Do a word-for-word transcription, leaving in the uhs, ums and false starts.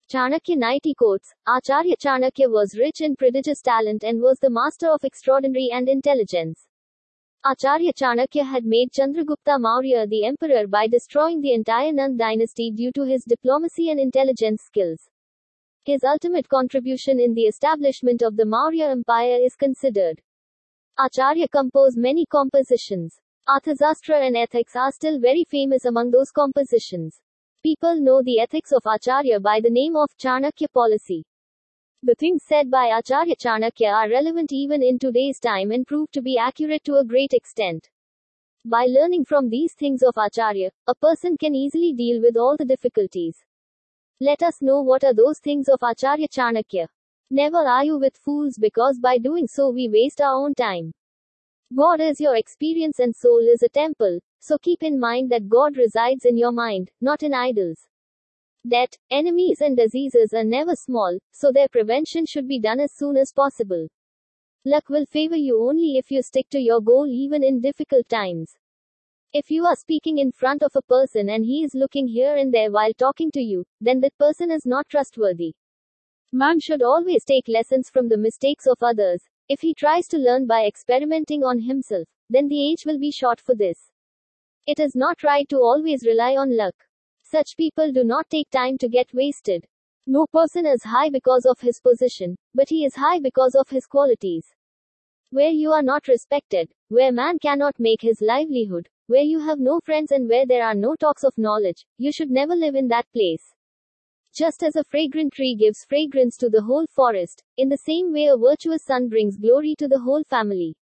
Chanakya ninety quotes. Acharya Chanakya was rich in prodigious talent and was the master of extraordinary and intelligence. Acharya Chanakya had made Chandragupta Maurya the emperor by destroying the entire Nand dynasty due to his diplomacy and intelligence skills. His ultimate contribution in the establishment of the Maurya Empire is considered. Acharya composed many compositions. Arthashastra and ethics are still very famous among those compositions. People know the ethics of Acharya by the name of Chanakya policy. The things said by Acharya Chanakya are relevant even in today's time and prove to be accurate to a great extent. By learning from these things of Acharya, a person can easily deal with all the difficulties. Let us know what are those things of Acharya Chanakya. Never argue with fools because by doing so we waste our own time. God is your experience and soul is a temple, so keep in mind that God resides in your mind, not in idols. Debt, enemies and diseases are never small, so their prevention should be done as soon as possible. Luck will favor you only if you stick to your goal even in difficult times. If you are speaking in front of a person and he is looking here and there while talking to you, then that person is not trustworthy. Man should always take lessons from the mistakes of others. If he tries to learn by experimenting on himself, then the age will be short for this. It is not right to always rely on luck. Such people do not take time to get wasted. No person is high because of his position, but he is high because of his qualities. Where you are not respected, where man cannot make his livelihood, where you have no friends and where there are no talks of knowledge, you should never live in that place. Just as a fragrant tree gives fragrance to the whole forest, in the same way a virtuous son brings glory to the whole family.